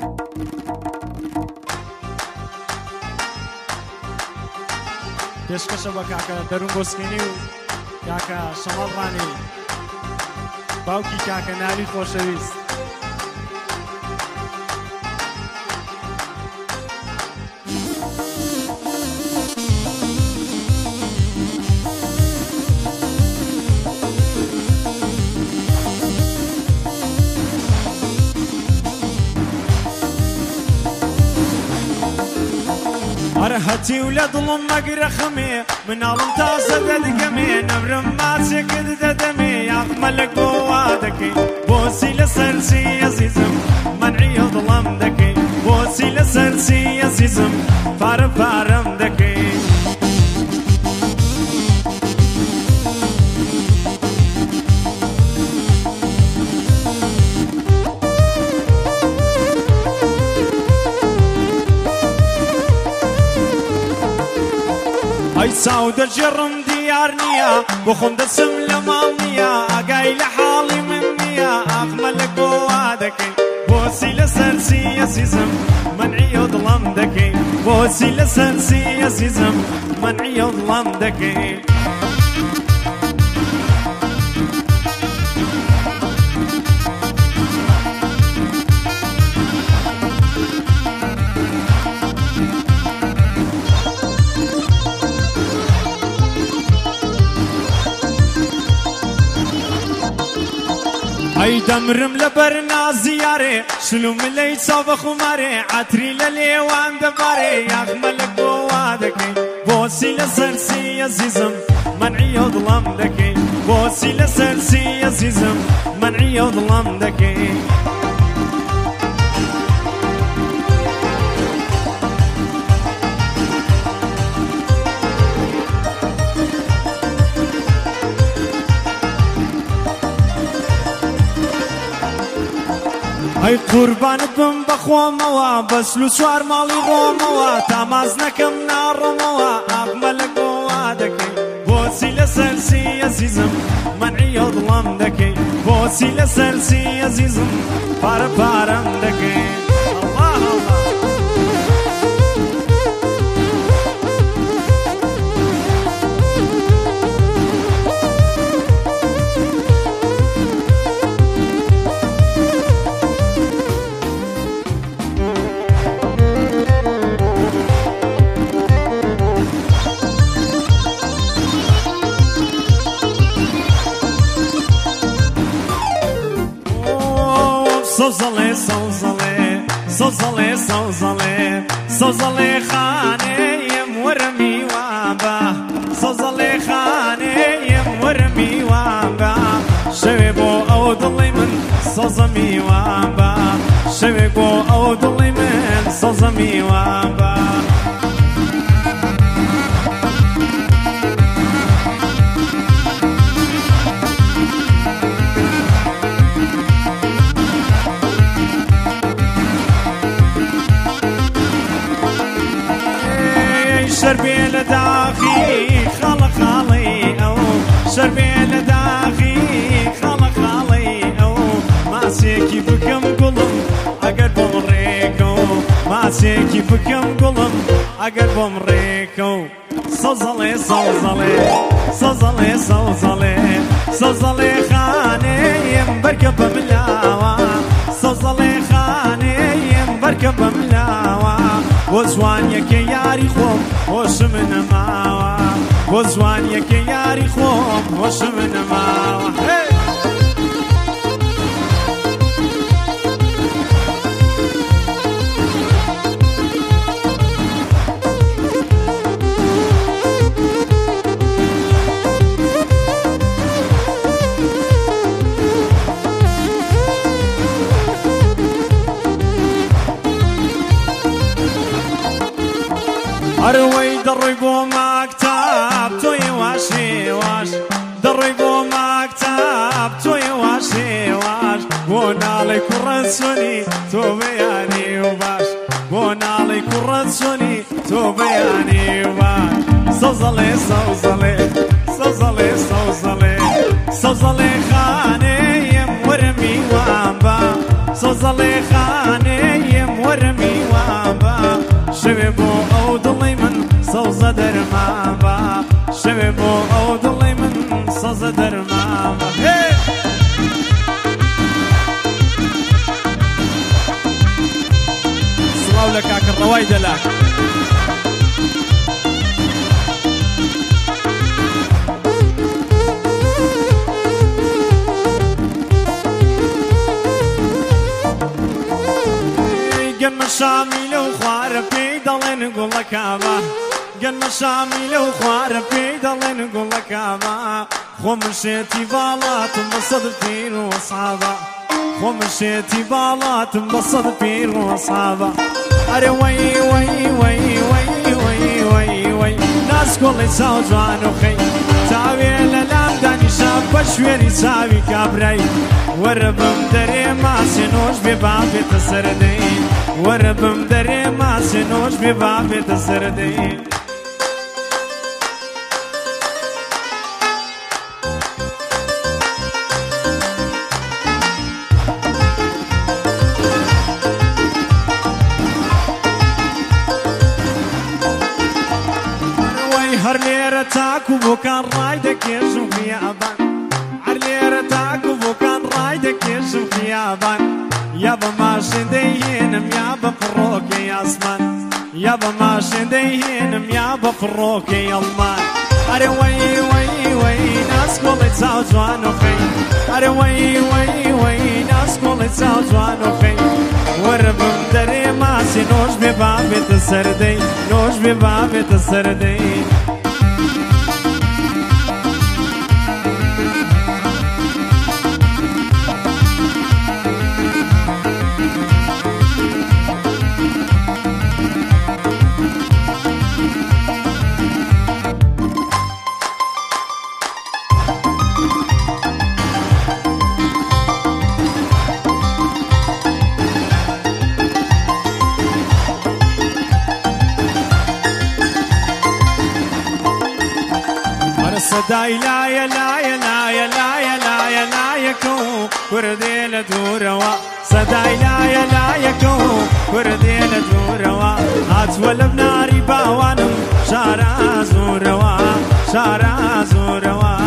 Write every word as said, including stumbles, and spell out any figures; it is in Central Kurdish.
پێشکەشە بە کاکە دەروون گۆسکێنی و کاکە شەمەڵ ڕانی باوکی کاکە ناوی خۆشەویست. هەتی و لە دڵم مەگرە خەمێ مناڵم تازە دەدگەمێ نەبرم ماچێکت دەدەمێ یاخمەلک بۆ وا دەکەی بۆچی لەسەر چی ئەزیزم مەنعی دڵم دەکەی بۆچی لەسەر چی ئەزیزم پارە پارەم دەکەی ئەی چاو دەژێڕم دیار نییە بۆ خۆم دەچم لە ماڵ نییە ئاگای لە حاڵی من نییە ئاخمەلک بۆ وا دەکەی بۆچی لەسەر چی ئەزیزم مەنعی دڵم دەکەی بۆچی لەسەر چی ئەزیزم مەنعی دڵم دەکەی ئەی دەمرم لە بەرنازیارێ شلو ملەی چاوە خومارێ عەتری لە لێوان دەبارێ یاخمەلک بۆ وا دەکەی بۆچی لەسەر چی ئەزیزم مەنعی دڵم دەکەی بۆچی لەسەر چی ئەزیزم مەنعی دڵم دەکەی ئەی قوربانت بم بەخۆمەوە بەسل و چوار ماڵی ڕۆمەوە تاماز نەکەم ناڕۆمەوە ئاخمەلک بۆ وا دەکەی بۆچی لەسەر چی ئەزیزم مەنعی دڵم دەکەی بۆچی لەسەر چی ئەزیزم پارە پارەم دەکەی سەوزەڵێ سەوزەڵێ سەوزەڵێ سەوزەڵێ سەوزەڵێ خانەیەم وەرە میوان بە سەوزەڵێ خانەیەم وەرە میوان بە شەوێ بۆ ئەو دڵی من سەوزە میوان بە شەوێ بۆ ئەو دڵی من سەوزە میوان بە شەربێ لە داخی خاڵە خاڵی ئەو شەربێ لە داخی خاڵە خاڵی ئەو ماسێکی بکەم گوڵم ئەگەر بۆم ڕێکە و ماسێکی بکەم گوڵم ئەگەر بۆم ڕێکە و سەوزەڵێ سەوزەڵێ سەوزەڵێ سەوزەڵێ سەوزەڵێ خانەیەم بەرکە بە ملاوە سەوزەڵێ خانەیەم بەرکە بە ملاوە بۆ جوانیەکە یاری خۆم هۆشم نەماوە بۆ جوانیەکە یاری خۆم هۆشم نەماوە ئەرەوەی دەڕۆی بۆ ماکتاب تۆی واشێواش دەڕۆی بۆ ماکتاب تۆی واشێواش بۆ ناڵی کوڕە چۆنی تۆ بەیانی و باش بۆ ناڵی کوڕە چۆنی تۆ بەیانی و باش سەوزەڵێ سەوزەڵێ سەوزەڵێ سەوزەڵێ سەوزەڵێ خانەیەم وەرە میوان بە سەوزەڵێ خانەیەم بۆ ئەو دڵی من سەوزە دەرمابە شەوێ بۆ ئەو دڵی من سەوزە دەرمابە سڵاو لە کاکە ڕەوای دەلاک گەنمە شامی لەو خوارە پێی دەڵێن گوڵەکەمە گەنمە شامی لەو خوارە پێی دەڵێن گوڵەکەمە خۆمن شێتی باڵاتم بە سەد پیر و سابە خۆمن شێتی باڵاتم بە سەد پیر و سابە ئەرێ وەی وەی وەی وەی وەی وەی وەی ناسکۆڵی چاو جوان و خەی چاوێ لە لام دانیشا بە شوێنی چاوی کابرای وەرە بم دەرێ ماسی نۆش بێ با بێتە سەردەی وەرە بم دەرێ ماسی نۆش بێ با بێتە سەردەی هەر لێرە تاکو بۆکان ڕای دەکێشم خیابان هەر لێرە تاکو بۆکان ڕای دەکێشم خیابان یا بە ماشین دەیهێنم یا بە فڕۆکەی ئاسمان یا بە ماشین دەیهێنم یا بە فڕۆکەی ئەڵمان ئەرێ وەی وەی وەی ناسکۆڵی چاو جوان و خەی ئەرێ وەی وەی وەی ناسکۆڵی چاو جوان و خەی وەرە بم دەرێ ماسی نۆش بێ با بێتە سەردەی نۆش بێ با بێتە سەردەی سەدای لایە لایە لایە لایە لایە لایەکە و کوردێ لە دوورەوە سەدای لایە لایەکە و کوردێ لە دوورەوە هاتووە لە بناری باوانم شارە زۆرەوە شارە زۆرەوە